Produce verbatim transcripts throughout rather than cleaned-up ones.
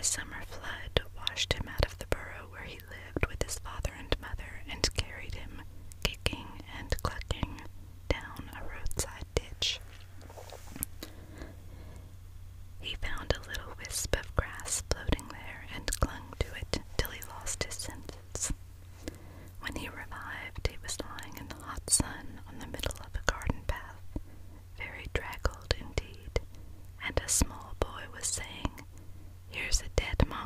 summer flood washed him out of the burrow where he lived with his father and mother and carried him, kicking and clucking, down a roadside ditch. He found a little wisp of grass floating there and clung to it till he lost his senses. When he revived, he was lying in the hot sun on the middle of a garden path, very draggled indeed, and a small boy was saying, "Here's a dead mom."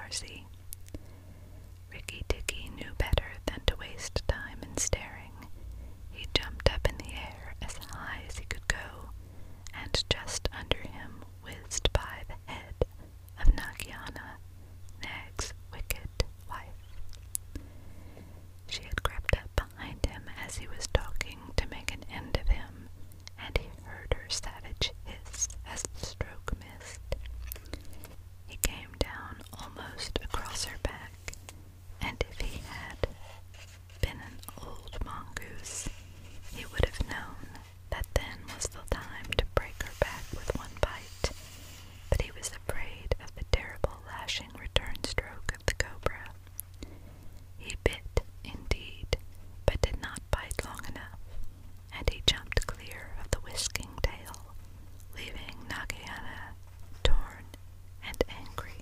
Darcy. Rikki Tikki knew better than to waste time in staring. He jumped up in the air as high as he could go, and just under him whizzed by the head of Nagiana, Nag's wicked wife. She had crept up behind him as he was talking to make an end of him, and he heard her savage hiss as the stroke missed. He came down almost across her back, and if he had been an old mongoose, he would have known that then was the time to break her back with one bite, but he was afraid of the terrible lashing return stroke of the cobra. He bit, indeed, but did not bite long enough, and he jumped clear of the whisking tail, leaving Nagiana torn and angry.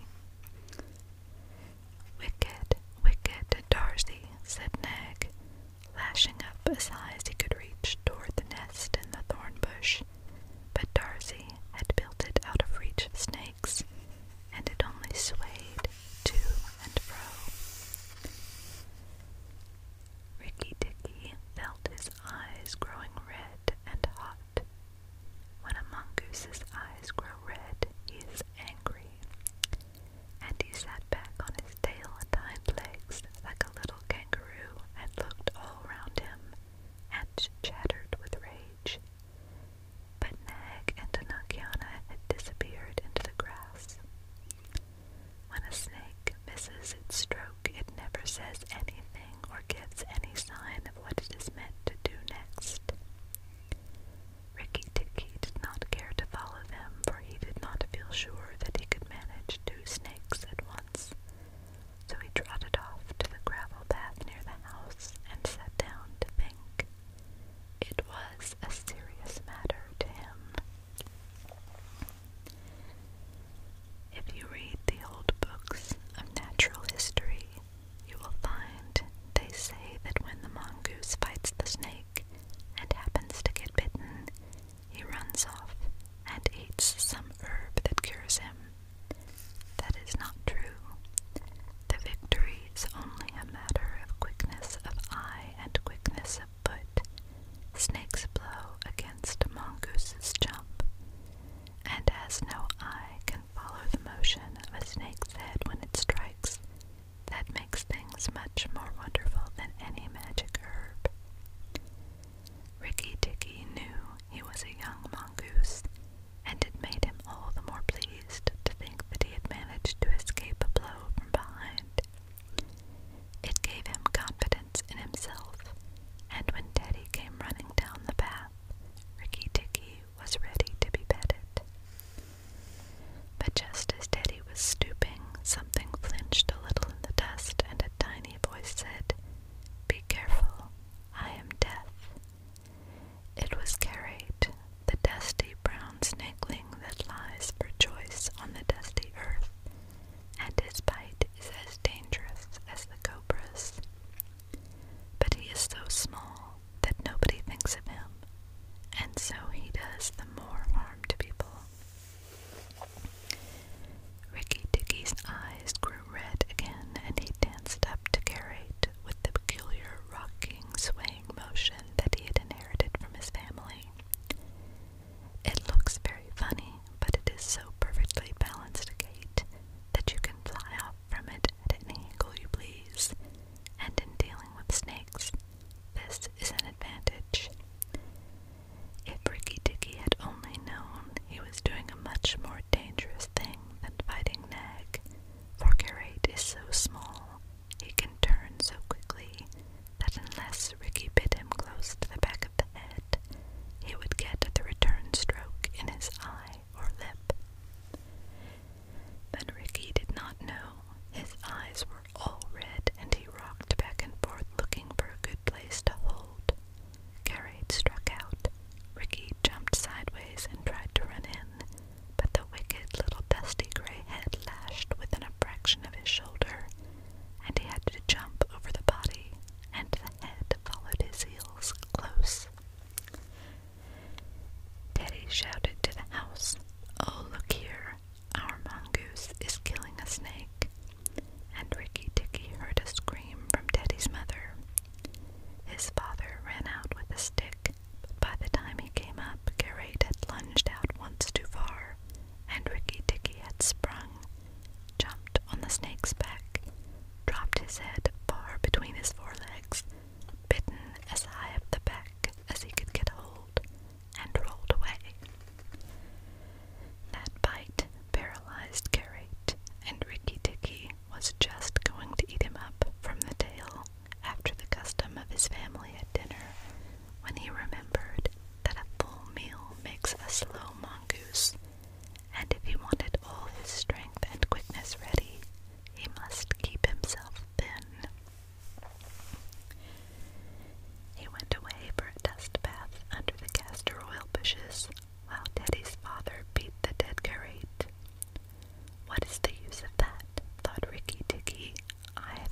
"Wicked, wicked Darcy," said Nag, lashing up as high as he could reach toward the nest in the thorn bush, but Darcy had built it out of reach of snakes, and it only swayed to and fro. Rikki Tikki felt his eyes growing red and hot. When a mongoose's eyes grow red, he is angry, and he sat back on his tail and hind legs like a little kangaroo and looked all round him,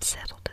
settled